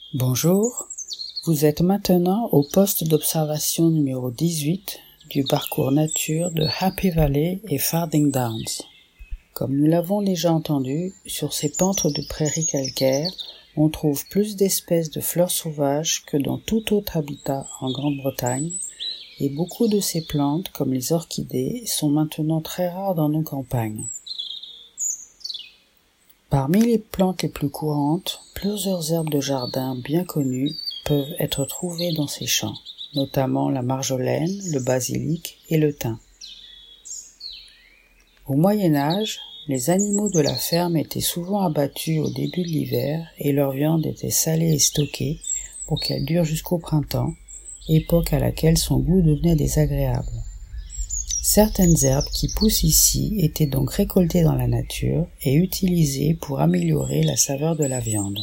Bonjour, vous êtes maintenant au poste d'observation numéro 18 du parcours nature de Happy Valley et Farding Downs. Comme nous l'avons déjà entendu, sur ces pentes de prairies calcaires, on trouve plus d'espèces de fleurs sauvages que dans tout autre habitat en Grande-Bretagne, et beaucoup de ces plantes, comme les orchidées, sont maintenant très rares dans nos campagnes. Parmi les plantes les plus courantes, plusieurs herbes de jardin bien connues peuvent être trouvées dans ces champs, notamment la marjolaine, le basilic et le thym. Au Moyen Âge, les animaux de la ferme étaient souvent abattus au début de l'hiver et leur viande était salée et stockée pour qu'elle dure jusqu'au printemps, époque à laquelle son goût devenait désagréable. Certaines herbes qui poussent ici étaient donc récoltées dans la nature et utilisées pour améliorer la saveur de la viande.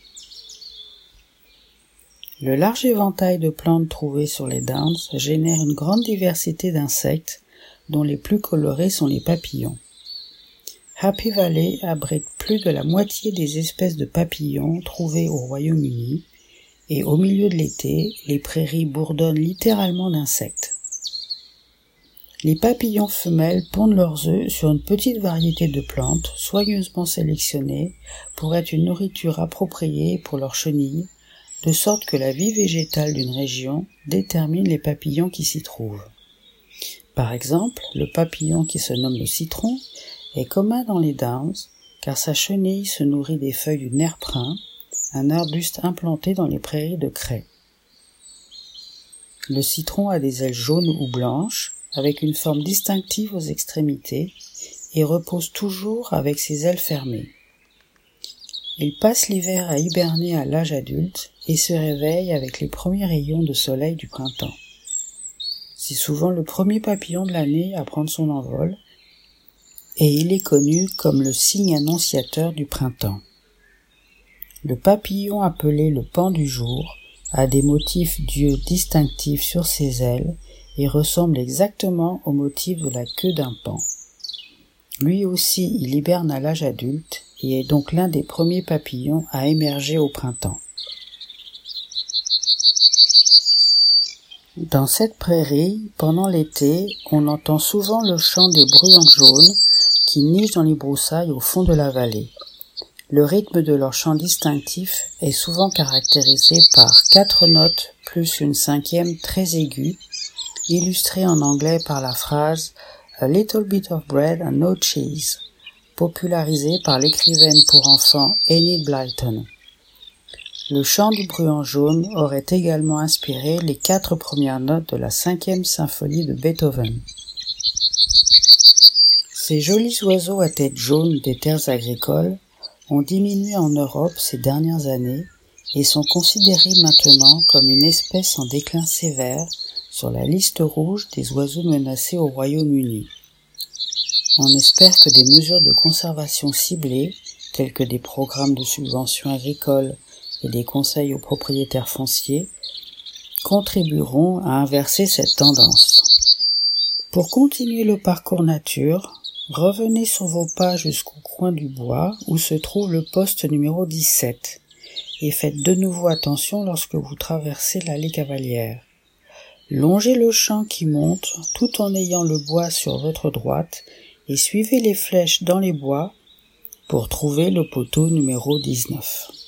Le large éventail de plantes trouvées sur les Downs génère une grande diversité d'insectes, dont les plus colorés sont les papillons. Happy Valley abrite plus de la moitié des espèces de papillons trouvées au Royaume-Uni, et au milieu de l'été, les prairies bourdonnent littéralement d'insectes. Les papillons femelles pondent leurs œufs sur une petite variété de plantes soigneusement sélectionnées pour être une nourriture appropriée pour leurs chenilles, de sorte que la vie végétale d'une région détermine les papillons qui s'y trouvent. Par exemple, le papillon qui se nomme le citron est commun dans les Downs car sa chenille se nourrit des feuilles du nerprin, un arbuste implanté dans les prairies de craie. Le citron a des ailes jaunes ou blanches, avec une forme distinctive aux extrémités, et repose toujours avec ses ailes fermées. Il passe l'hiver à hiberner à l'âge adulte et se réveille avec les premiers rayons de soleil du printemps. C'est souvent le premier papillon de l'année à prendre son envol, et il est connu comme le signe annonciateur du printemps. Le papillon appelé le paon du jour a des motifs d'yeux distinctifs sur ses ailes et ressemble exactement au motif de la queue d'un paon. Lui aussi, il hiberne à l'âge adulte et est donc l'un des premiers papillons à émerger au printemps. Dans cette prairie, pendant l'été, on entend souvent le chant des bruants jaunes qui nichent dans les broussailles au fond de la vallée. Le rythme de leur chant distinctif est souvent caractérisé par 4 notes plus une 5e très aiguë, illustrée en anglais par la phrase « A little bit of bread and no cheese », popularisée par l'écrivaine pour enfants Enid Blyton. Le chant du bruant jaune aurait également inspiré les 4 premières notes de la 5e symphonie de Beethoven. Ces jolis oiseaux à tête jaune des terres agricoles ont diminué en Europe ces dernières années et sont considérés maintenant comme une espèce en déclin sévère sur la liste rouge des oiseaux menacés au Royaume-Uni. On espère que des mesures de conservation ciblées, telles que des programmes de subventions agricoles et des conseils aux propriétaires fonciers, contribueront à inverser cette tendance. Pour continuer le parcours nature, revenez sur vos pas jusqu'au coin du bois où se trouve le poste numéro 17 et faites de nouveau attention lorsque vous traversez l'allée cavalière. Longez le champ qui monte tout en ayant le bois sur votre droite et suivez les flèches dans les bois pour trouver le poteau numéro 19.